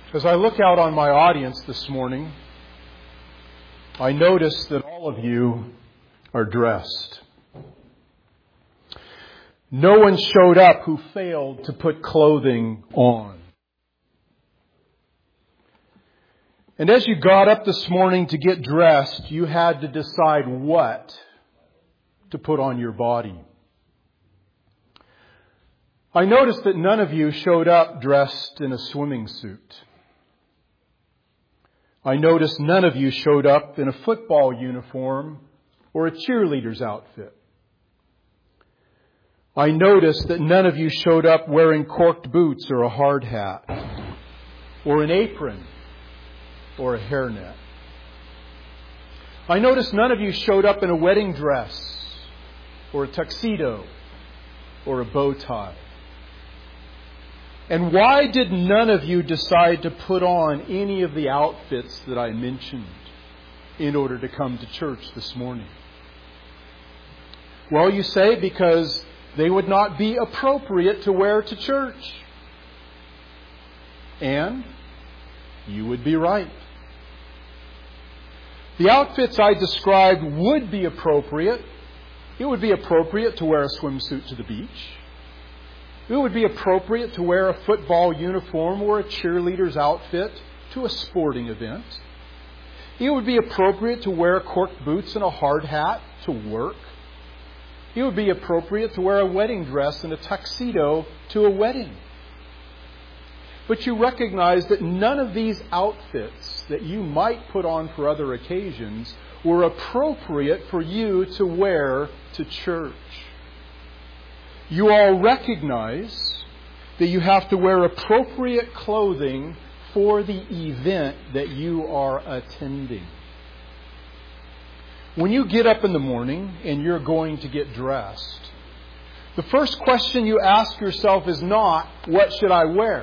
As I look out on my audience this morning, I notice that all of you are dressed. No one showed up who failed to put clothing on. And as you got up this morning to get dressed, you had to decide what to put on your body. I noticed that none of you showed up dressed in a swimming suit. I noticed none of you showed up in a football uniform or a cheerleader's outfit. I noticed that none of you showed up wearing corked boots or a hard hat or an apron or a hairnet. I noticed none of you showed up in a wedding dress or a tuxedo or a bow tie. And why did none of you decide to put on any of the outfits that I mentioned in order to come to church this morning? Well, you say because they would not be appropriate to wear to church. And you would be right. The outfits I described would be appropriate. It would be appropriate to wear a swimsuit to the beach. It would be appropriate to wear a football uniform or a cheerleader's outfit to a sporting event. It would be appropriate to wear corked boots and a hard hat to work. It would be appropriate to wear a wedding dress and a tuxedo to a wedding. But you recognize that none of these outfits that you might put on for other occasions were appropriate for you to wear to church. You all recognize that you have to wear appropriate clothing for the event that you are attending. When you get up in the morning and you're going to get dressed, the first question you ask yourself is not, what should I wear?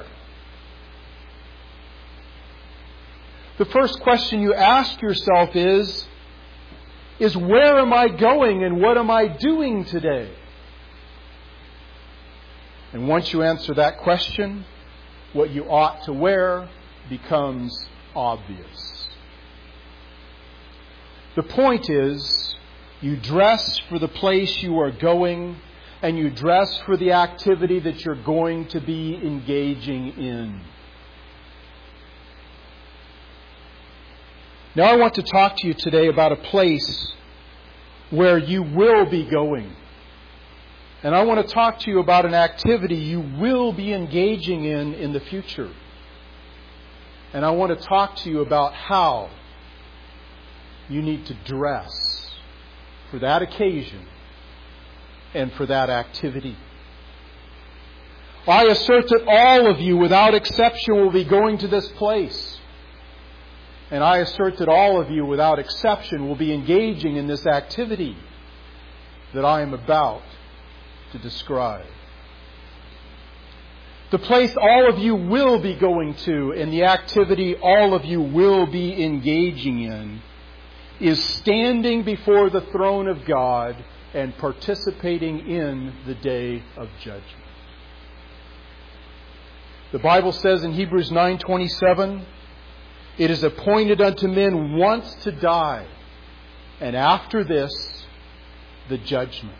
The first question you ask yourself is where am I going and what am I doing today? And once you answer that question, what you ought to wear becomes obvious. The point is, you dress for the place you are going, and you dress for the activity that you're going to be engaging in. Now I want to talk to you today about a place where you will be going. And I want to talk to you about an activity you will be engaging in the future. And I want to talk to you about how you need to dress for that occasion and for that activity. I assert that all of you, without exception, will be going to this place. And I assert that all of you, without exception, will be engaging in this activity that I am about to describe. The place all of you will be going to and the activity all of you will be engaging in is standing before the throne of God and participating in the day of judgment. The Bible says in Hebrews 9:27, it is appointed unto men once to die, and after this, the judgment.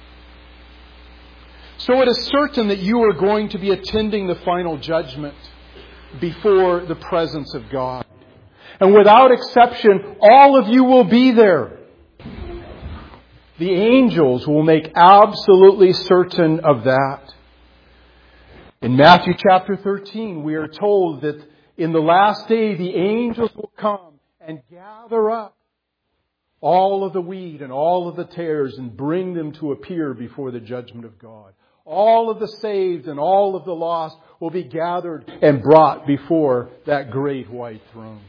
So it is certain that you are going to be attending the final judgment before the presence of God. And without exception, all of you will be there. The angels will make absolutely certain of that. In Matthew chapter 13, we are told that in the last day, the angels will come and gather up all of the wheat and all of the tares and bring them to appear before the judgment of God. All of the saved and all of the lost will be gathered and brought before that great white throne.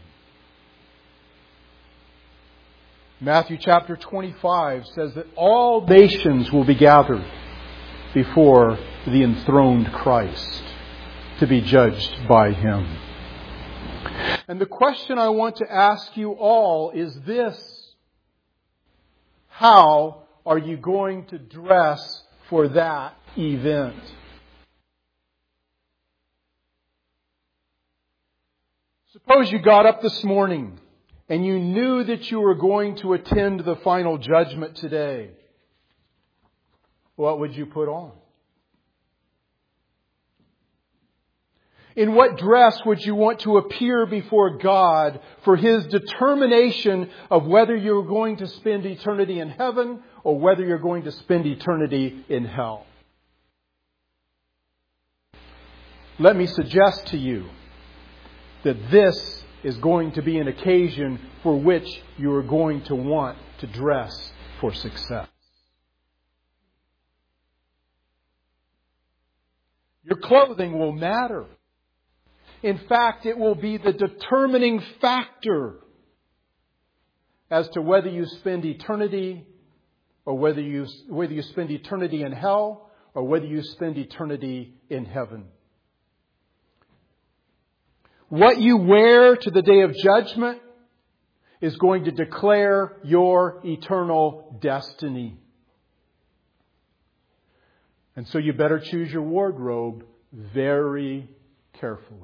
Matthew chapter 25 says that all nations will be gathered before the enthroned Christ to be judged by Him. And the question I want to ask you all is this: how are you going to dress for that event? Suppose you got up this morning and you knew that you were going to attend the final judgment today. What would you put on? In what dress would you want to appear before God for His determination of whether you're going to spend eternity in heaven or whether you're going to spend eternity in hell? Let me suggest to you that this is going to be an occasion for which you are going to want to dress for success. Your clothing will matter. In fact, it will be the determining factor as to whether you spend eternity or whether you spend eternity in hell or whether you spend eternity in heaven. What you wear to the day of judgment is going to declare your eternal destiny. And so you better choose your wardrobe very carefully.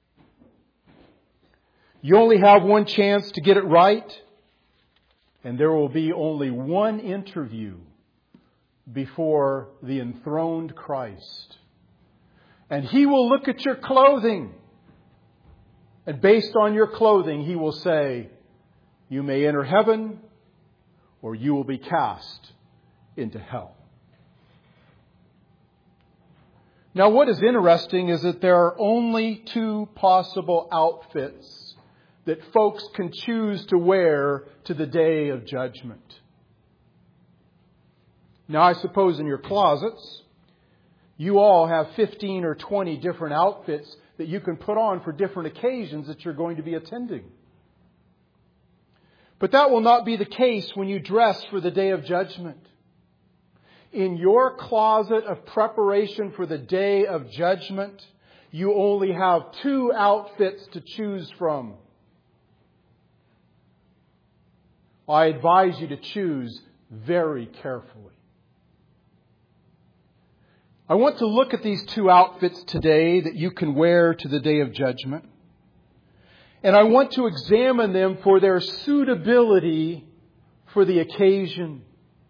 You only have one chance to get it right, and there will be only one interview before the enthroned Christ. And He will look at your clothing, and based on your clothing, He will say, you may enter heaven, or you will be cast into hell. Now, what is interesting is that there are only two possible outfits that folks can choose to wear to the day of judgment. Now, I suppose in your closets, you all have 15 or 20 different outfits that you can put on for different occasions that you're going to be attending. But that will not be the case when you dress for the day of judgment. In your closet of preparation for the day of judgment, you only have two outfits to choose from. I advise you to choose very carefully. I want to look at these two outfits today that you can wear to the day of judgment. And I want to examine them for their suitability for the occasion.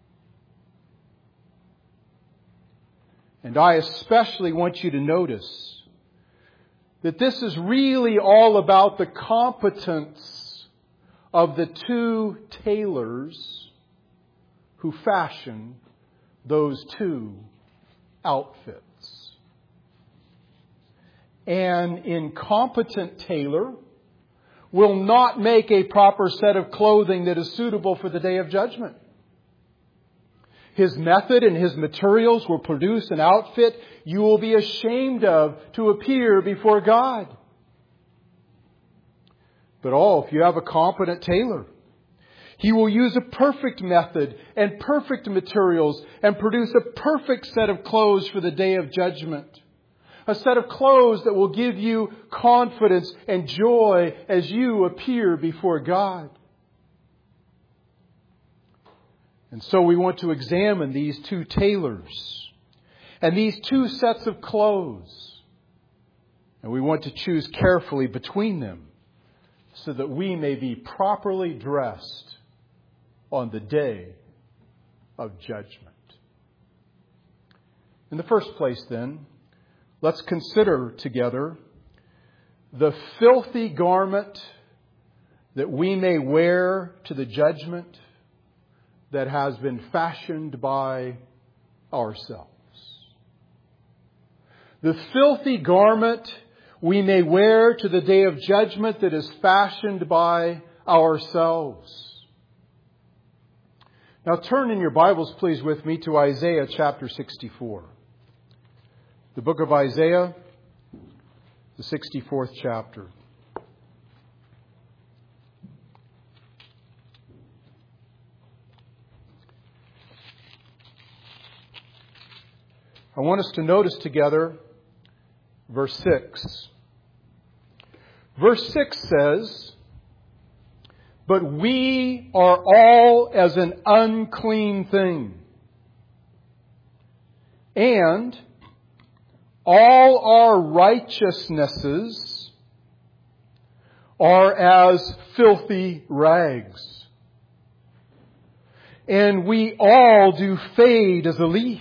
And I especially want you to notice that this is really all about the competence of the two tailors who fashioned those two outfits. An incompetent tailor will not make a proper set of clothing that is suitable for the day of judgment. His method and his materials will produce an outfit you will be ashamed of to appear before God. But if you have a competent tailor, he will use a perfect method and perfect materials and produce a perfect set of clothes for the day of judgment. A set of clothes that will give you confidence and joy as you appear before God. And so we want to examine these two tailors and these two sets of clothes. And we want to choose carefully between them so that we may be properly dressed on the day of judgment. In the first place, then, let's consider together the filthy garment that we may wear to the judgment that has been fashioned by ourselves. The filthy garment we may wear to the day of judgment that is fashioned by ourselves. Now turn in your Bibles, please, with me to Isaiah chapter 64. The book of Isaiah, the 64th chapter. I want us to notice together verse 6. Verse 6 says, "But we are all as an unclean thing, and all our righteousnesses are as filthy rags. And we all do fade as a leaf.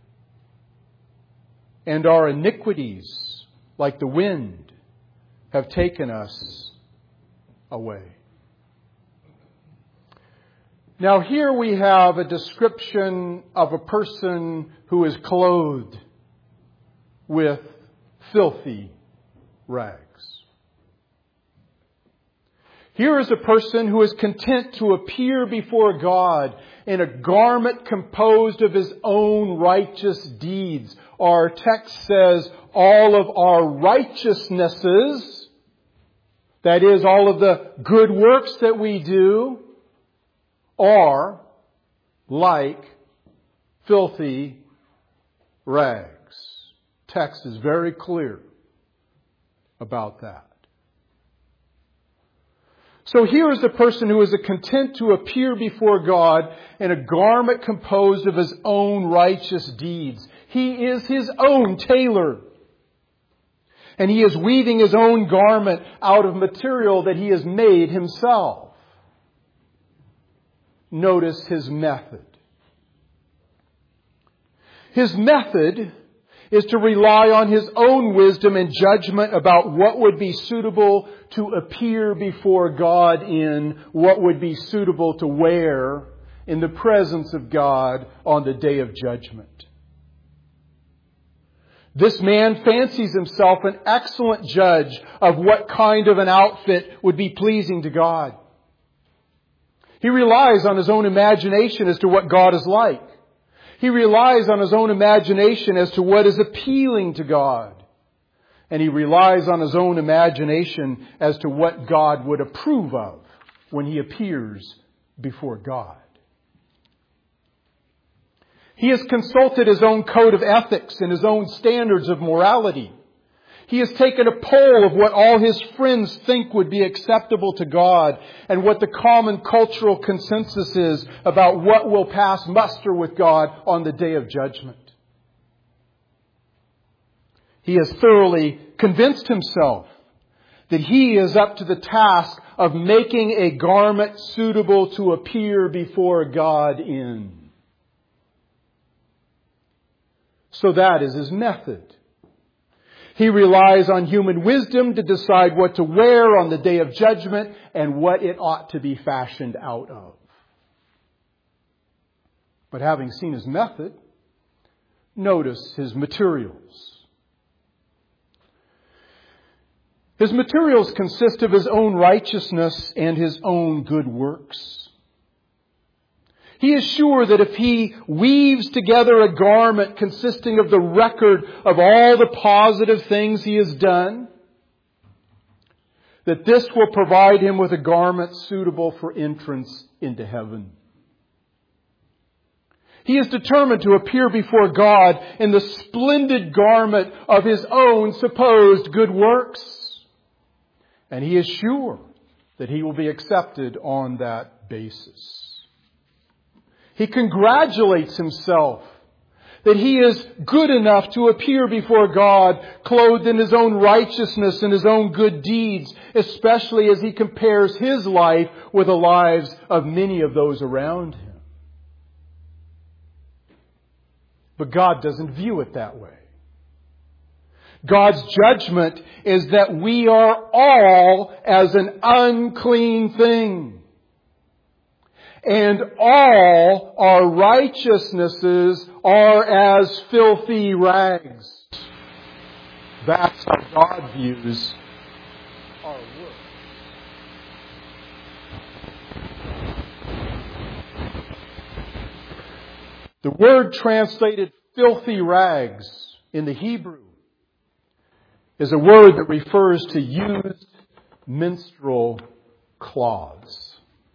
And our iniquities, like the wind, have taken us away. Now here we have a description of a person who is clothed with filthy rags. Here is a person who is content to appear before God in a garment composed of his own righteous deeds. Our text says all of our righteousnesses, that is, all of the good works that we do, are like filthy rags. Text is very clear about that. So here is a person who is content to appear before God in a garment composed of his own righteous deeds. He is his own tailor. And he is weaving his own garment out of material that he has made himself. Notice his method. His method is to rely on his own wisdom and judgment about what would be suitable to appear before God in, what would be suitable to wear in the presence of God on the day of judgment. This man fancies himself an excellent judge of what kind of an outfit would be pleasing to God. He relies on his own imagination as to what God is like. He relies on his own imagination as to what is appealing to God. And he relies on his own imagination as to what God would approve of when he appears before God. He has consulted his own code of ethics and his own standards of morality. He has taken a poll of what all his friends think would be acceptable to God and what the common cultural consensus is about what will pass muster with God on the day of judgment. He has thoroughly convinced himself that he is up to the task of making a garment suitable to appear before God in. So that is his method. He relies on human wisdom to decide what to wear on the day of judgment and what it ought to be fashioned out of. But having seen his method, notice his materials. His materials consist of his own righteousness and his own good works. He is sure that if he weaves together a garment consisting of the record of all the positive things he has done, that this will provide him with a garment suitable for entrance into heaven. He is determined to appear before God in the splendid garment of his own supposed good works. And he is sure that he will be accepted on that basis. He congratulates himself that he is good enough to appear before God, clothed in his own righteousness and his own good deeds, especially as he compares his life with the lives of many of those around him. But God doesn't view it that way. God's judgment is that we are all as an unclean thing. And all our righteousnesses are as filthy rags. That's how God views our work. The word translated filthy rags in the Hebrew is a word that refers to used menstrual cloths.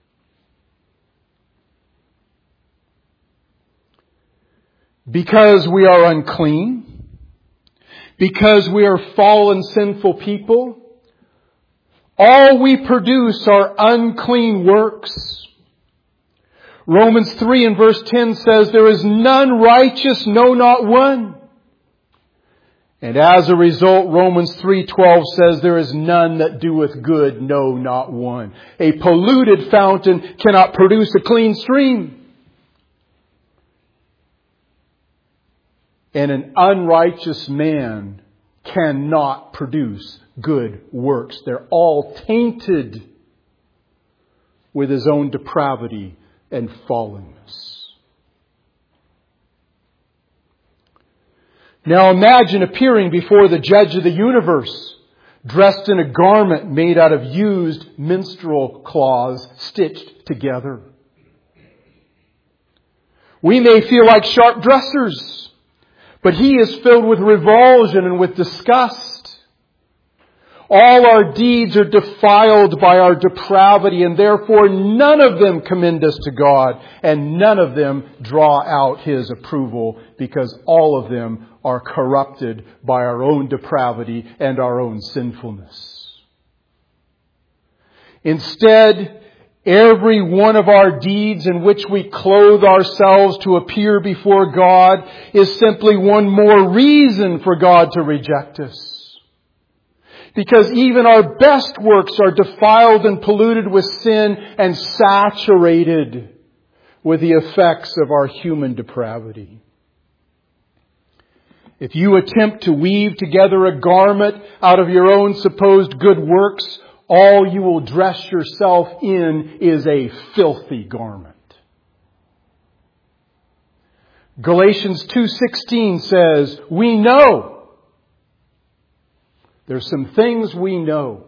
Because we are unclean, because we are fallen, sinful people, all we produce are unclean works. Romans 3 and verse 10 says, "There is none righteous, no, not one. And as a result, Romans 3:12 says, there is none that doeth good, no, not one. A polluted fountain cannot produce a clean stream. And an unrighteous man cannot produce good works. They're all tainted with his own depravity and fallenness. Now imagine appearing before the judge of the universe, dressed in a garment made out of used minstrel cloths stitched together. We may feel like sharp dressers, but He is filled with revulsion and with disgust. All our deeds are defiled by our depravity, and therefore none of them commend us to God, and none of them draw out His approval, because all of them are corrupted by our own depravity and our own sinfulness. Instead, every one of our deeds in which we clothe ourselves to appear before God is simply one more reason for God to reject us. Because even our best works are defiled and polluted with sin and saturated with the effects of our human depravity. If you attempt to weave together a garment out of your own supposed good works, all you will dress yourself in is a filthy garment. Galatians 2:16 says, we know. There's some things we know.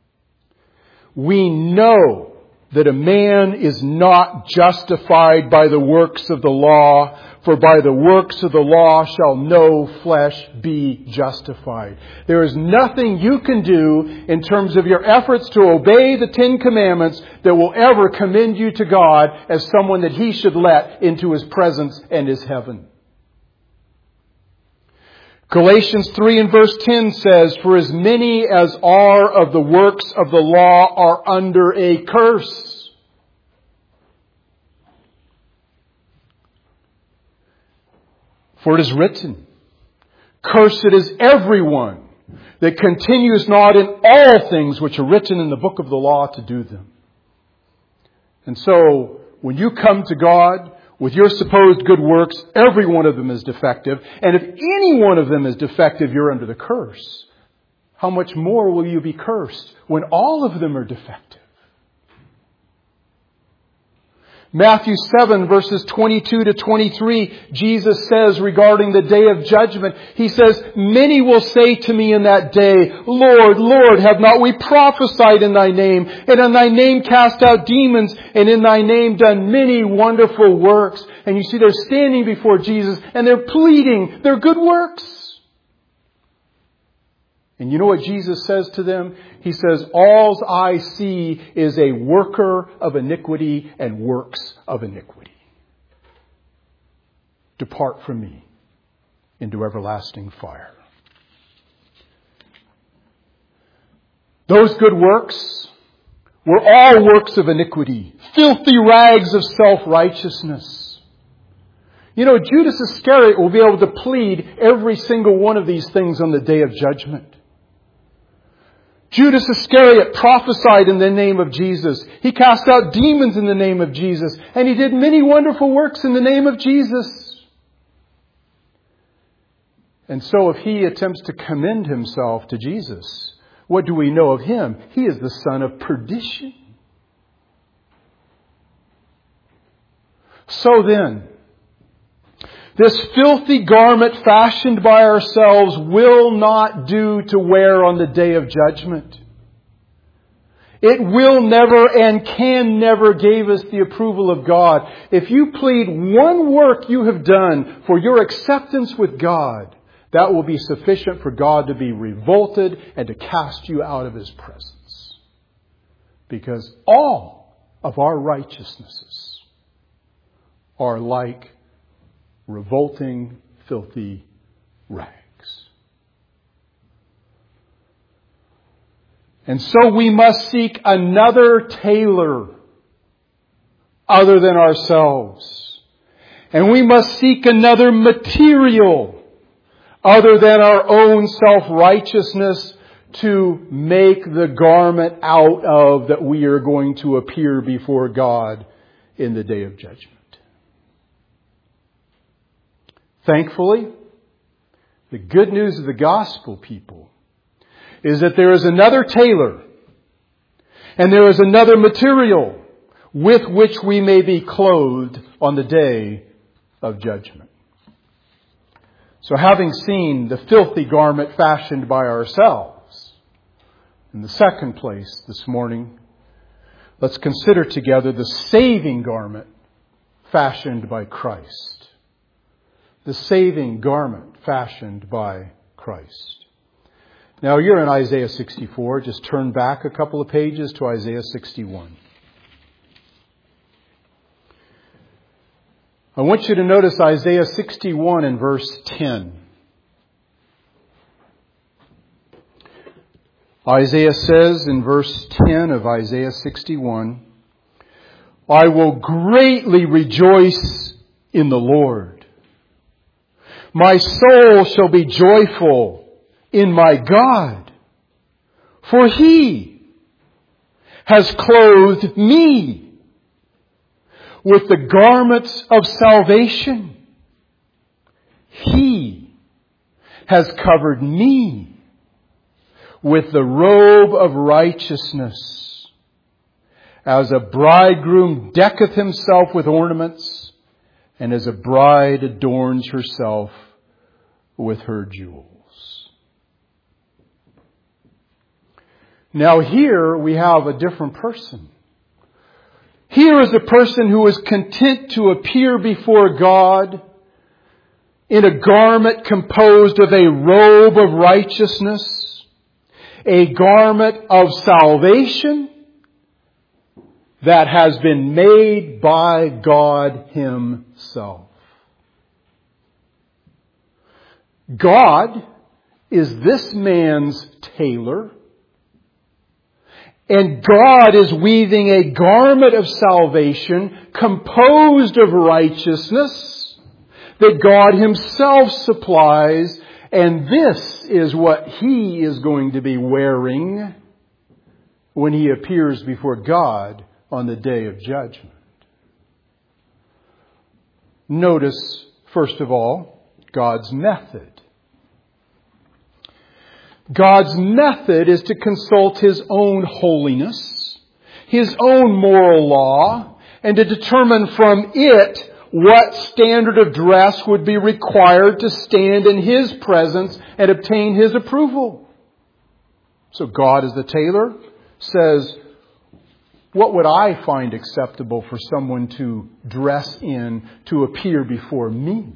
We know that a man is not justified by the works of the law, for by the works of the law shall no flesh be justified. There is nothing you can do in terms of your efforts to obey the Ten Commandments that will ever commend you to God as someone that He should let into His presence and His heaven. Galatians 3 and verse 10 says, for as many as are of the works of the law are under a curse. For it is written, cursed is everyone that continues not in all things which are written in the book of the law to do them. And so, when you come to God with your supposed good works, every one of them is defective. And if any one of them is defective, you're under the curse. How much more will you be cursed when all of them are defective? Matthew 7 verses 22 to 23, Jesus says regarding the day of judgment, He says, many will say to me in that day, Lord, Lord, have not we prophesied in Thy name, and in Thy name cast out demons, and in Thy name done many wonderful works? And you see, they're standing before Jesus and they're pleading their good works. And you know what Jesus says to them? He says, all I see is a worker of iniquity and works of iniquity. Depart from me into everlasting fire. Those good works were all works of iniquity, filthy rags of self-righteousness. You know, Judas Iscariot will be able to plead every single one of these things on the day of judgment. Judas Iscariot prophesied in the name of Jesus. He cast out demons in the name of Jesus. And he did many wonderful works in the name of Jesus. And so if he attempts to commend himself to Jesus, what do we know of him? He is the son of perdition. So then, this filthy garment fashioned by ourselves will not do to wear on the day of judgment. It will never and can never give us the approval of God. If you plead one work you have done for your acceptance with God, that will be sufficient for God to be revolted and to cast you out of His presence. Because all of our righteousnesses are like revolting, filthy rags. And so we must seek another tailor other than ourselves. And we must seek another material other than our own self-righteousness to make the garment out of that we are going to appear before God in the day of judgment. Thankfully, the good news of the gospel, people, is that there is another tailor and there is another material with which we may be clothed on the day of judgment. So having seen the filthy garment fashioned by ourselves, in the second place this morning, let's consider together the saving garment fashioned by Christ. The saving garment fashioned by Christ. Now you're in Isaiah 64. Just turn back a couple of pages to Isaiah 61. I want you to notice Isaiah 61 and verse 10. Isaiah says in verse 10 of Isaiah 61, I will greatly rejoice in the Lord. My soul shall be joyful in my God, for He has clothed me with the garments of salvation. He has covered me with the robe of righteousness, as a bridegroom decketh himself with ornaments, and as a bride adorns herself with her jewels. Now here we have a different person. Here is a person who is content to appear before God in a garment composed of a robe of righteousness, a garment of salvation that has been made by God Himself. God is this man's tailor, and God is weaving a garment of salvation composed of righteousness that God Himself supplies, and this is what He is going to be wearing when He appears before God on the day of judgment. Notice, first of all, God's method. God's method is to consult His own holiness, His own moral law, and to determine from it what standard of dress would be required to stand in His presence and obtain His approval. So God, as the tailor, says, what would I find acceptable for someone to dress in to appear before me?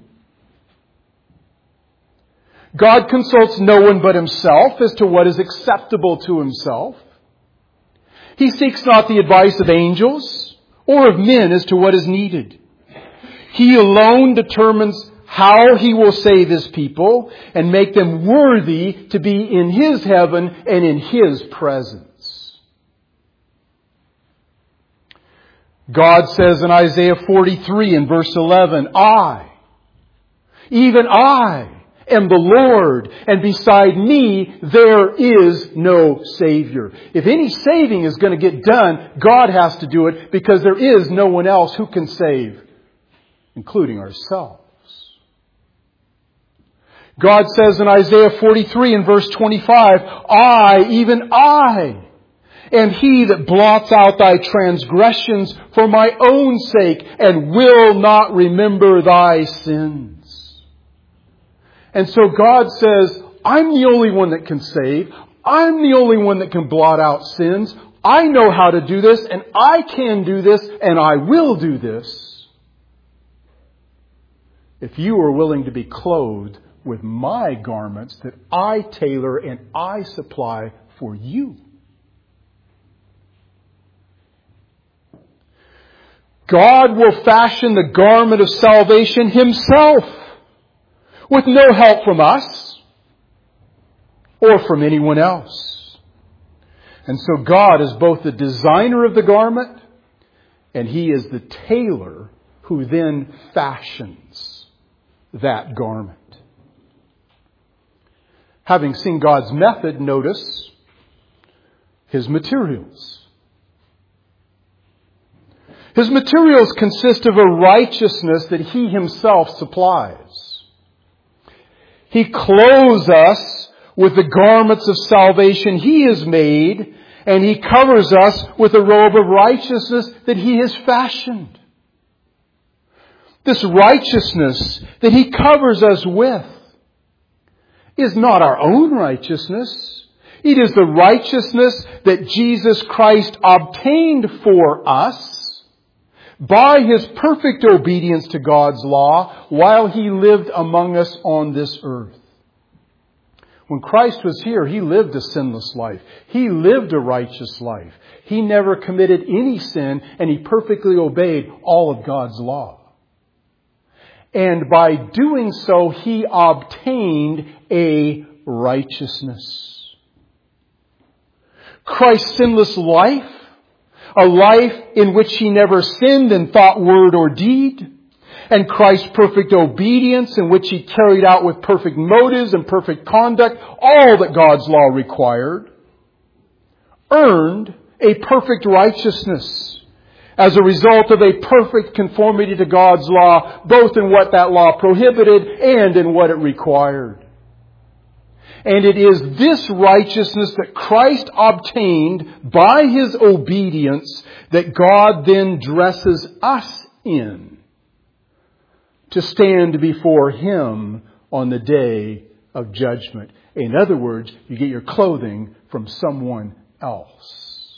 God consults no one but Himself as to what is acceptable to Himself. He seeks not the advice of angels or of men as to what is needed. He alone determines how He will save His people and make them worthy to be in His heaven and in His presence. God says in Isaiah 43 and verse 11, I, even I, am the Lord, and beside me there is no Savior. If any saving is going to get done, God has to do it, because there is no one else who can save, including ourselves. God says in Isaiah 43 and verse 25, I, even I, am He that blots out thy transgressions for my own sake, and will not remember thy sins. And so God says, I'm the only one that can save. I'm the only one that can blot out sins. I know how to do this, and I can do this, and I will do this. If you are willing to be clothed with my garments that I tailor and I supply for you. God will fashion the garment of salvation Himself, with no help from us or from anyone else. And so God is both the designer of the garment, and He is the tailor who then fashions that garment. Having seen God's method, notice His materials. His materials consist of a righteousness that He Himself supplies. He clothes us with the garments of salvation He has made, and He covers us with a robe of righteousness that He has fashioned. This righteousness that He covers us with is not our own righteousness. It is the righteousness that Jesus Christ obtained for us by His perfect obedience to God's law while He lived among us on this earth. When Christ was here, He lived a sinless life. He lived a righteous life. He never committed any sin, and He perfectly obeyed all of God's law. And by doing so, He obtained a righteousness. Christ's sinless life, a life in which He never sinned in thought, word, or deed, and Christ's perfect obedience in which He carried out with perfect motives and perfect conduct all that God's law required, earned a perfect righteousness as a result of a perfect conformity to God's law, both in what that law prohibited and in what it required. And it is this righteousness that Christ obtained by His obedience that God then dresses us in to stand before Him on the day of judgment. In other words, you get your clothing from someone else.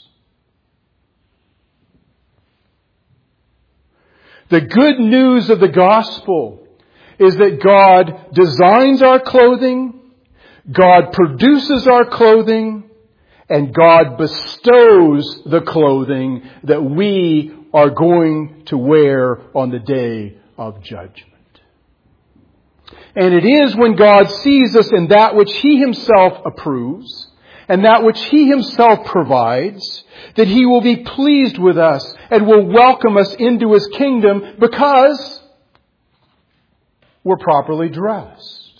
The good news of the gospel is that God designs our clothing, God produces our clothing, and God bestows the clothing that we are going to wear on the day of judgment. And it is when God sees us in that which He Himself approves and that which He Himself provides that He will be pleased with us and will welcome us into His kingdom because we're properly dressed.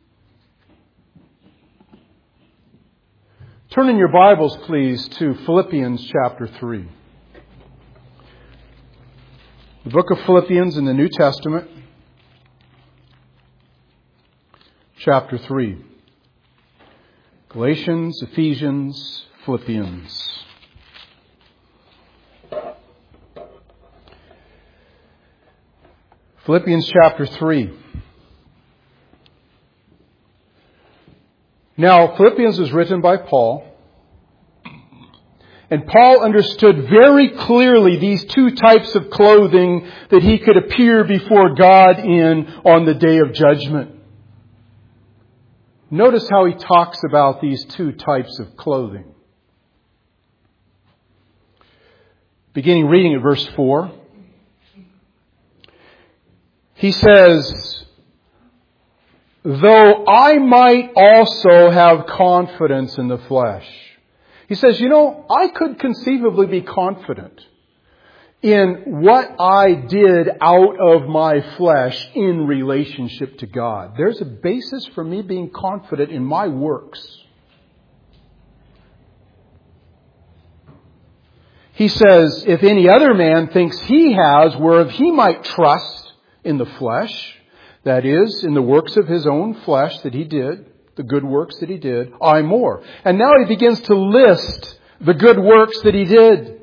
Turn in your Bibles, please, to Philippians chapter 3. The book of Philippians in the New Testament, chapter 3. Galatians, Ephesians, Philippians. Philippians chapter 3. Now, Philippians was written by Paul. And Paul understood very clearly these two types of clothing that he could appear before God in on the day of judgment. Notice how he talks about these two types of clothing. Beginning reading at verse 4. He says, though I might also have confidence in the flesh. He says, I could conceivably be confident in what I did out of my flesh in relationship to God. There's a basis for me being confident in my works. He says, if any other man thinks he has whereof he might trust in the flesh, that is, in the works of his own flesh that he did, the good works that he did, I more. And now he begins to list the good works that he did.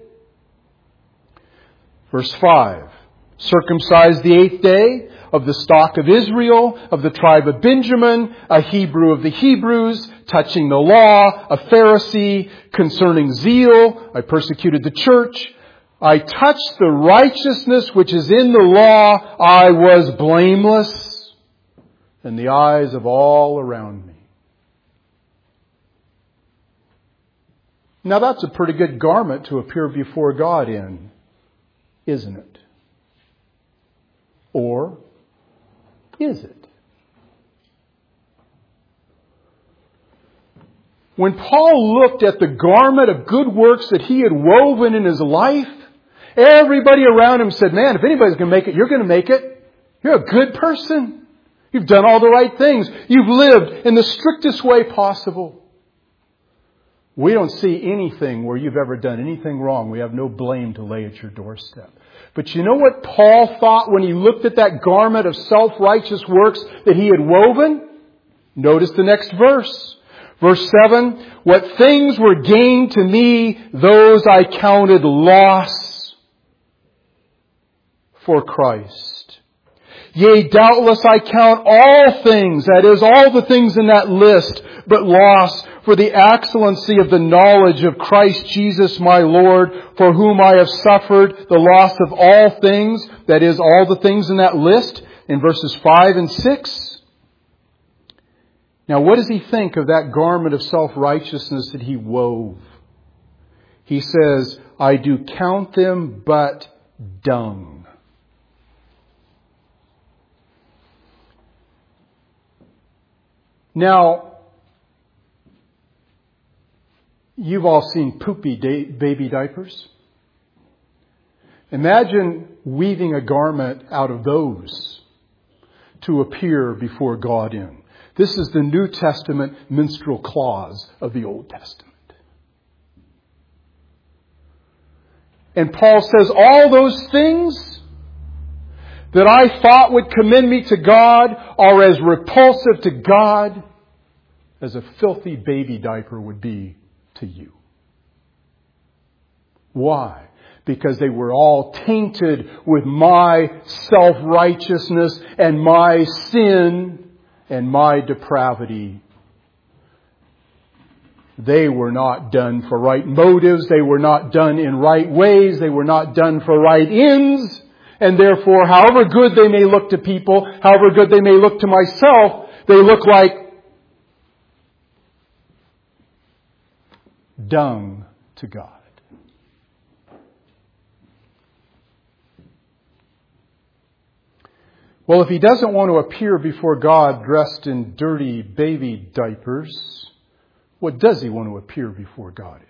Verse 5, circumcised the 8th day, of the stock of Israel, of the tribe of Benjamin, a Hebrew of the Hebrews, touching the law, a Pharisee, concerning zeal, I persecuted the church. I touched the righteousness which is in the law. I was blameless in the eyes of all around me. Now that's a pretty good garment to appear before God in, isn't it? Or is it? When Paul looked at the garment of good works that he had woven in his life, everybody around him said, man, if anybody's going to make it, you're going to make it. You're a good person. You've done all the right things. You've lived in the strictest way possible. We don't see anything where you've ever done anything wrong. We have no blame to lay at your doorstep. But you know what Paul thought when he looked at that garment of self-righteous works that he had woven? Notice the next verse. Verse 7, what things were gained to me, those I counted loss for Christ. Yea, doubtless I count all things, that is, all the things in that list, but loss for the excellency of the knowledge of Christ Jesus my Lord, for whom I have suffered the loss of all things, that is, all the things in that list, in verses 5 and 6. Now, what does he think of that garment of self-righteousness that he wove? He says, I do count them but dung. Now, you've all seen poopy baby diapers. Imagine weaving a garment out of those to appear before God in. This is the New Testament menstrual clause of the Old Testament. And Paul says, all those things that I thought would commend me to God are as repulsive to God as a filthy baby diaper would be to you. Why? Because they were all tainted with my self-righteousness and my sin and my depravity. They were not done for right motives. They were not done in right ways. They were not done for right ends. And therefore, however good they may look to people, however good they may look to myself, they look like dung to God. Well, if he doesn't want to appear before God dressed in dirty baby diapers, what does he want to appear before God in?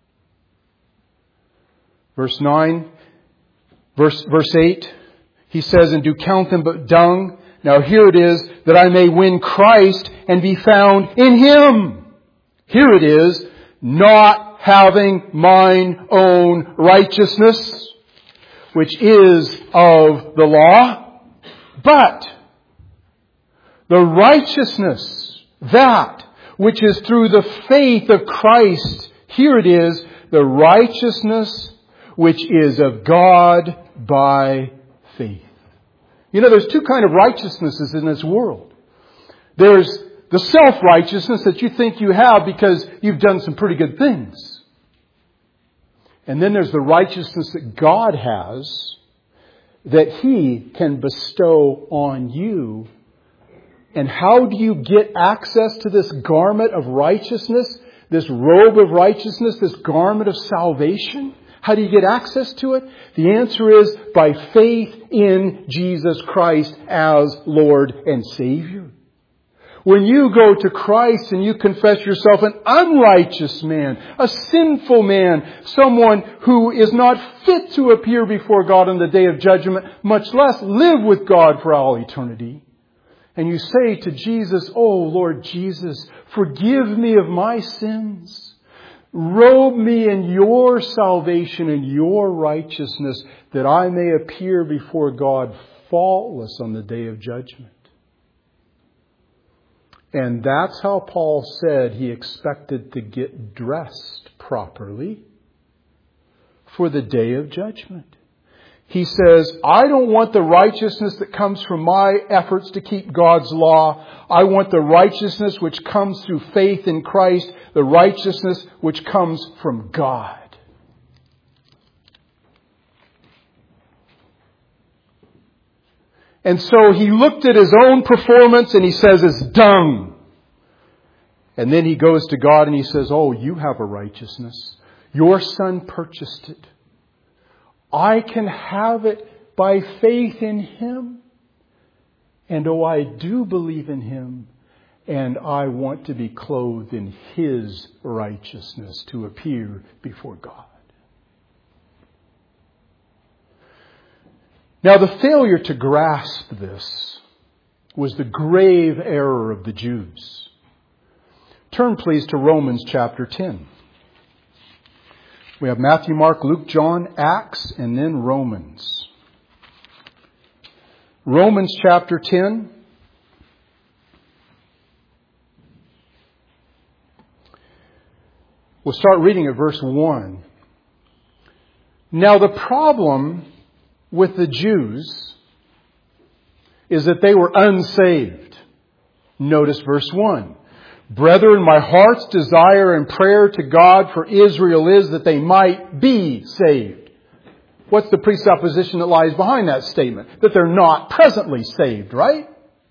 Verse 9, verse 8, he says, and do count them but dung. Now here it is, that I may win Christ and be found in Him. Here it is, not having mine own righteousness, which is of the law, but the righteousness, that which is through the faith of Christ. Here it is, the righteousness which is of God by faith. You know, there's two kinds of righteousnesses in this world. There's the self-righteousness that you think you have because you've done some pretty good things. And then there's the righteousness that God has that He can bestow on you. And how do you get access to this garment of righteousness, this robe of righteousness, this garment of salvation? How do you get access to it? The answer is by faith in Jesus Christ as Lord and Savior. When you go to Christ and you confess yourself an unrighteous man, a sinful man, someone who is not fit to appear before God on the day of judgment, much less live with God for all eternity, and you say to Jesus, "Oh Lord Jesus, forgive me of my sins. Robe me in your salvation and your righteousness that I may appear before God faultless on the day of judgment." And that's how Paul said he expected to get dressed properly for the day of judgment. He says, I don't want the righteousness that comes from my efforts to keep God's law. I want the righteousness which comes through faith in Christ, the righteousness which comes from God. And so he looked at his own performance and he says it's dung. And then he goes to God and he says, oh, you have a righteousness. Your Son purchased it. I can have it by faith in Him. And oh, I do believe in Him. And I want to be clothed in His righteousness to appear before God. Now, the failure to grasp this was the grave error of the Jews. Turn please to Romans chapter 10. We have Matthew, Mark, Luke, John, Acts, and then Romans. Romans chapter 10. We'll start reading at verse 1. Now the problem with the Jews is that they were unsaved. Notice verse 1. Brethren, my heart's desire and prayer to God for Israel is that they might be saved. What's the presupposition that lies behind that statement? That they're not presently saved, right?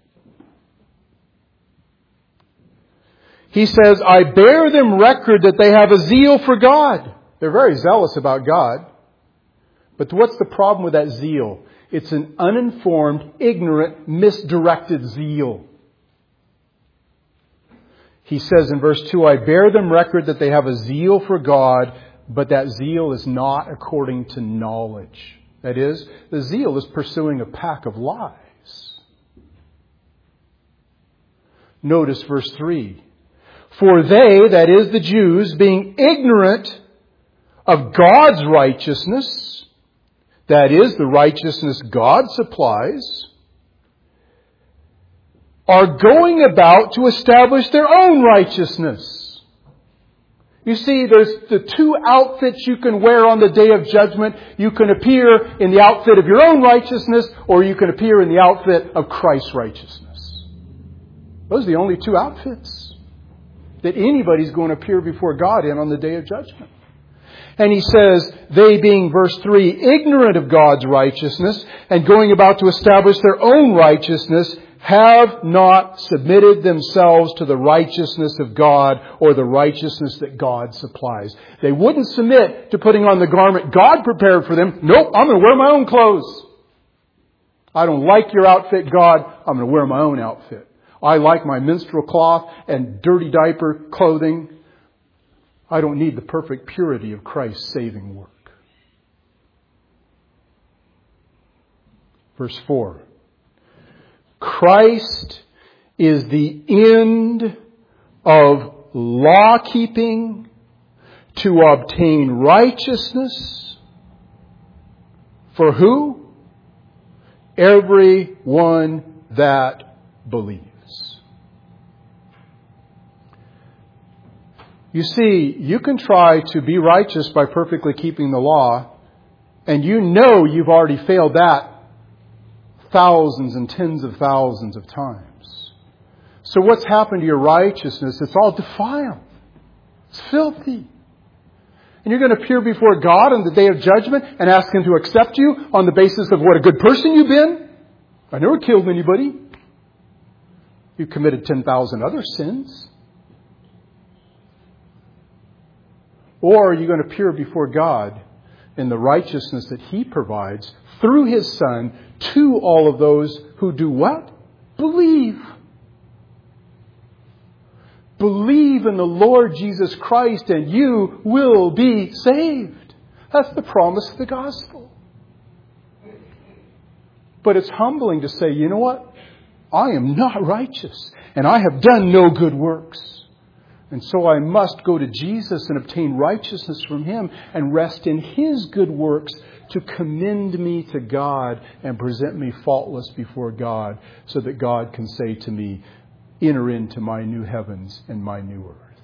He says, I bear them record that they have a zeal for God. They're very zealous about God. But what's the problem with that zeal? It's an uninformed, ignorant, misdirected zeal. He says in verse 2, I bear them record that they have a zeal for God, but that zeal is not according to knowledge. That is, the zeal is pursuing a pack of lies. Notice verse 3. For they, that is the Jews, being ignorant of God's righteousness, that is, the righteousness God supplies, are going about to establish their own righteousness. You see, there's the two outfits you can wear on the day of judgment. You can appear in the outfit of your own righteousness, or you can appear in the outfit of Christ's righteousness. Those are the only two outfits that anybody's going to appear before God in on the day of judgment. And he says, they being, verse 3, ignorant of God's righteousness and going about to establish their own righteousness, have not submitted themselves to the righteousness of God or the righteousness that God supplies. They wouldn't submit to putting on the garment God prepared for them. Nope, I'm going to wear my own clothes. I don't like your outfit, God. I'm going to wear my own outfit. I like my menstrual cloth and dirty diaper clothing. I don't need the perfect purity of Christ's saving work. Verse 4. Christ is the end of law-keeping to obtain righteousness. For who? Everyone that believes. You see, you can try to be righteous by perfectly keeping the law, and you know you've already failed that thousands and tens of thousands of times. So what's happened to your righteousness? It's all defiled. It's filthy. And you're going to appear before God on the day of judgment and ask Him to accept you on the basis of what a good person you've been. I never killed anybody. You committed 10,000 other sins. Or are you going to appear before God in the righteousness that He provides through His Son to all of those who do what? Believe. Believe in the Lord Jesus Christ and you will be saved. That's the promise of the gospel. But it's humbling to say, you know what? I am not righteous and I have done no good works. And so I must go to Jesus and obtain righteousness from Him and rest in His good works to commend me to God and present me faultless before God so that God can say to me, enter into my new heavens and my new earth.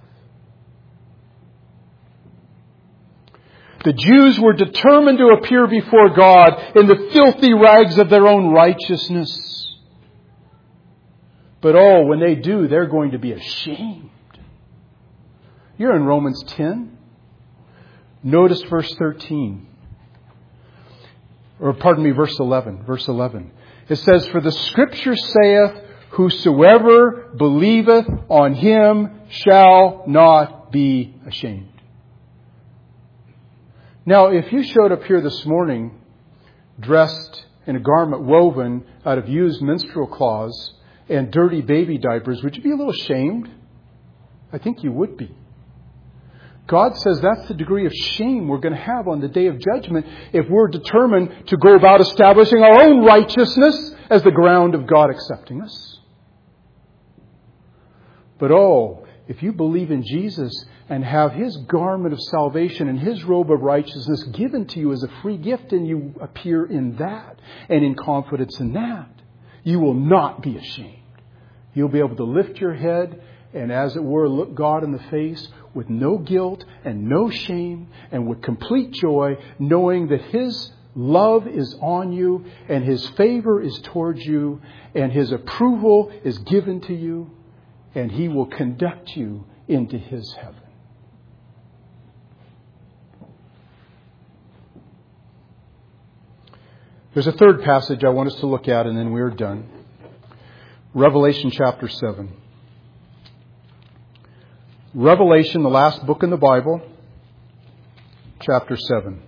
The Jews were determined to appear before God in the filthy rags of their own righteousness. But when they do, they're going to be ashamed. You're in Romans 10. Notice verse 13. Verse 11. Verse 11. It says, for the Scripture saith, whosoever believeth on Him shall not be ashamed. Now, if you showed up here this morning dressed in a garment woven out of used menstrual cloths and dirty baby diapers, would you be a little ashamed? I think you would be. God says that's the degree of shame we're going to have on the day of judgment if we're determined to go about establishing our own righteousness as the ground of God accepting us. But if you believe in Jesus and have His garment of salvation and His robe of righteousness given to you as a free gift, and you appear in that and in confidence in that, you will not be ashamed. You'll be able to lift your head and, as it were, look God in the face with no guilt and no shame and with complete joy, knowing that His love is on you and His favor is towards you and His approval is given to you, and He will conduct you into His heaven. There's a third passage I want us to look at, and then we're done. Revelation chapter 7. Revelation, the last book in the Bible, chapter 7.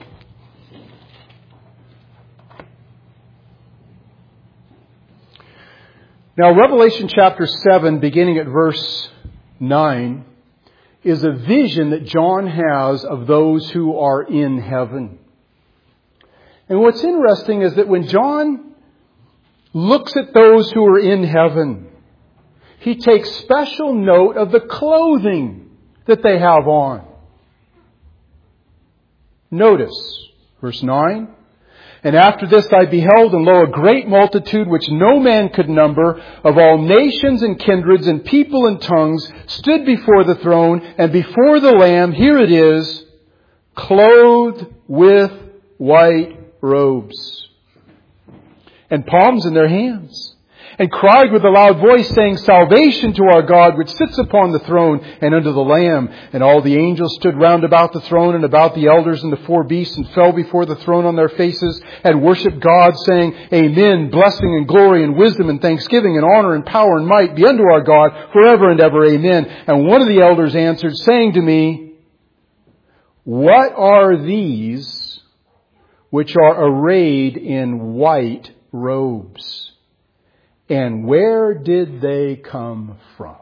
Now, Revelation chapter 7, beginning at verse 9, is a vision that John has of those who are in heaven. And what's interesting is that when John looks at those who are in heaven, he takes special note of the clothing that they have on. Notice, verse 9. And after this I beheld, and lo, a great multitude which no man could number, of all nations and kindreds and people and tongues, stood before the throne and before the Lamb. Here it is, clothed with white robes, and palms in their hands, and cried with a loud voice, saying, Salvation to our God, which sits upon the throne, and unto the Lamb. And all the angels stood round about the throne, and about the elders and the four beasts, and fell before the throne on their faces, and worshipped God, saying, Amen, blessing and glory and wisdom and thanksgiving and honor and power and might be unto our God forever and ever. Amen. And one of the elders answered, saying to me, What are these which are arrayed in white robes? And where did they come from?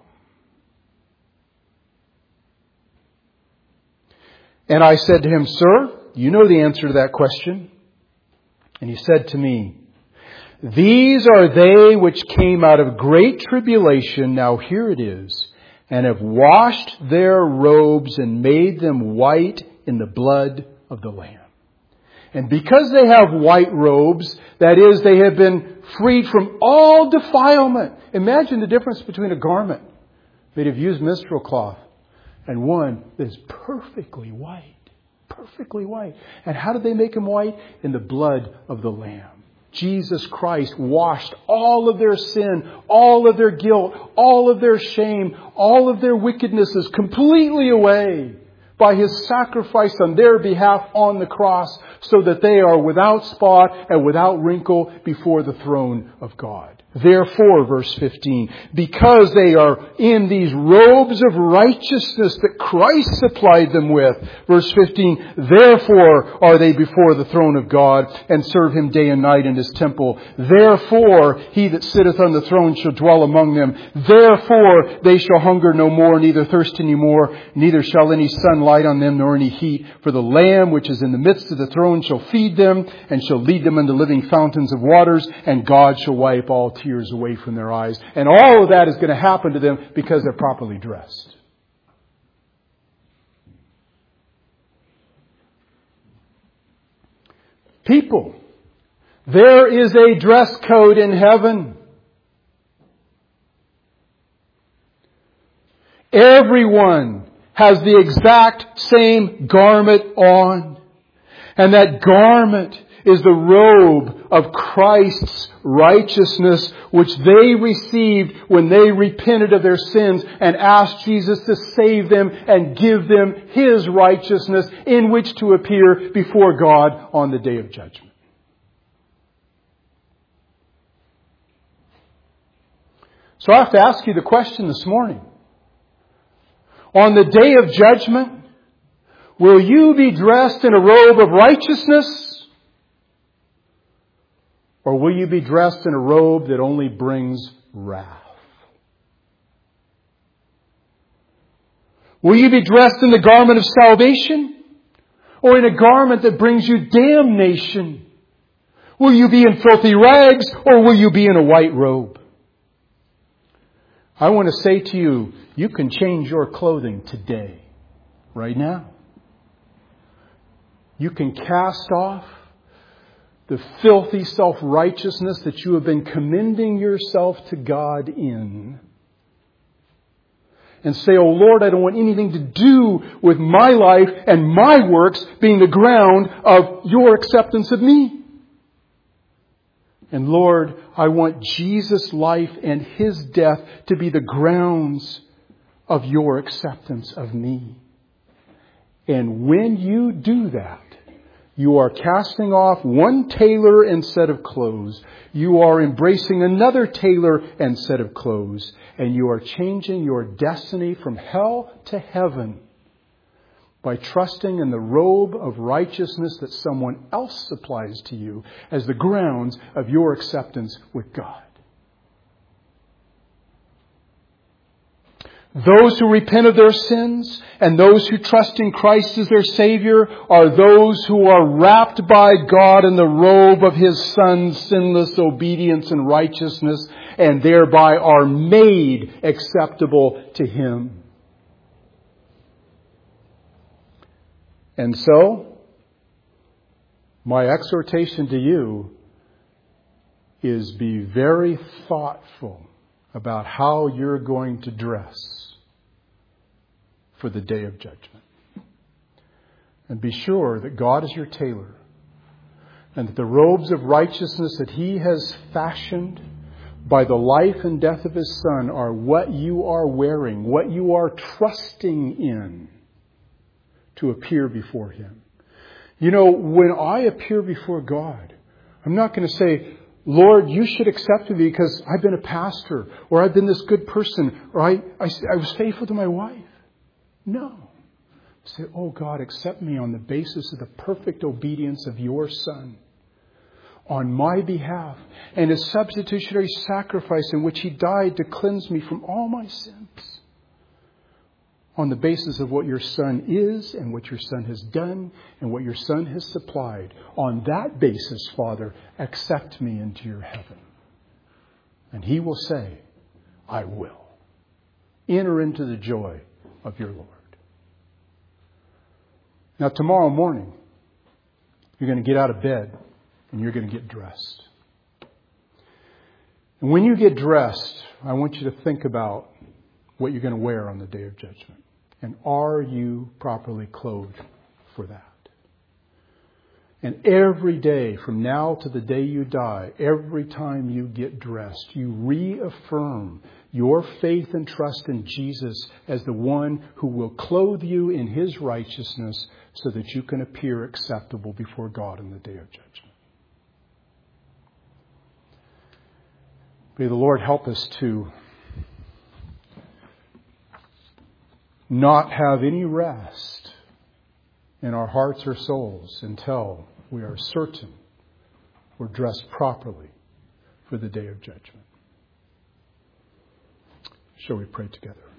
And I said to him, Sir, you know the answer to that question. And he said to me, These are they which came out of great tribulation, now here it is, and have washed their robes and made them white in the blood of the Lamb. And because they have white robes, that is, they have been freed from all defilement. Imagine the difference between a garment made of used menstrual cloth and one that is perfectly white. Perfectly white. And how did they make them white? In the blood of the Lamb. Jesus Christ washed all of their sin, all of their guilt, all of their shame, all of their wickednesses completely away by His sacrifice on their behalf on the cross, so that they are without spot and without wrinkle before the throne of God. Therefore, verse 15, because they are in these robes of righteousness that Christ supplied them with. Verse 15, therefore are they before the throne of God, and serve Him day and night in His temple. Therefore He that sitteth on the throne shall dwell among them. Therefore they shall hunger no more, neither thirst any more, neither shall any sun light on them, nor any heat. For the Lamb which is in the midst of the throne shall feed them, and shall lead them unto living fountains of waters, and God shall wipe all tears away from their eyes. And all of that is going to happen to them because they're properly dressed. People, there is a dress code in heaven. Everyone has the exact same garment on. And that garment is the robe of Christ's righteousness, which they received when they repented of their sins and asked Jesus to save them and give them His righteousness in which to appear before God on the day of judgment. So I have to ask you the question this morning. On the day of judgment, will you be dressed in a robe of righteousness? Or will you be dressed in a robe that only brings wrath? Will you be dressed in the garment of salvation? Or in a garment that brings you damnation? Will you be in filthy rags, or will you be in a white robe? I want to say to you, you can change your clothing today, right now. You can cast off the filthy self-righteousness that you have been commending yourself to God in. And say, oh Lord, I don't want anything to do with my life and my works being the ground of your acceptance of me. And Lord, I want Jesus' life and His death to be the grounds of your acceptance of me. And when you do that, you are casting off one tailor and set of clothes. You are embracing another tailor and set of clothes. And you are changing your destiny from hell to heaven by trusting in the robe of righteousness that someone else supplies to you as the grounds of your acceptance with God. Those who repent of their sins and those who trust in Christ as their Savior are those who are wrapped by God in the robe of His Son's sinless obedience and righteousness, and thereby are made acceptable to Him. And so, my exhortation to you is be very thoughtful about how you're going to dress for the day of judgment. And be sure that God is your tailor, and that the robes of righteousness that He has fashioned by the life and death of His Son are what you are wearing, what you are trusting in to appear before Him. You know, when I appear before God, I'm not going to say, Lord, you should accept me because I've been a pastor, or I've been this good person, or I was faithful to my wife. No. Say, oh God, accept me on the basis of the perfect obedience of your Son on my behalf, and His substitutionary sacrifice in which He died to cleanse me from all my sins. On the basis of what your Son is and what your Son has done and what your Son has supplied. On that basis, Father, accept me into your heaven. And He will say, I will. Enter into the joy of your Lord. Now tomorrow morning, you're going to get out of bed and you're going to get dressed. And when you get dressed, I want you to think about what you're going to wear on the day of judgment. And are you properly clothed for that? And every day from now to the day you die, every time you get dressed, you reaffirm your faith and trust in Jesus as the one who will clothe you in His righteousness so that you can appear acceptable before God in the day of judgment. May the Lord help us to not have any rest in our hearts or souls until we are certain we're dressed properly for the day of judgment. Shall we pray together?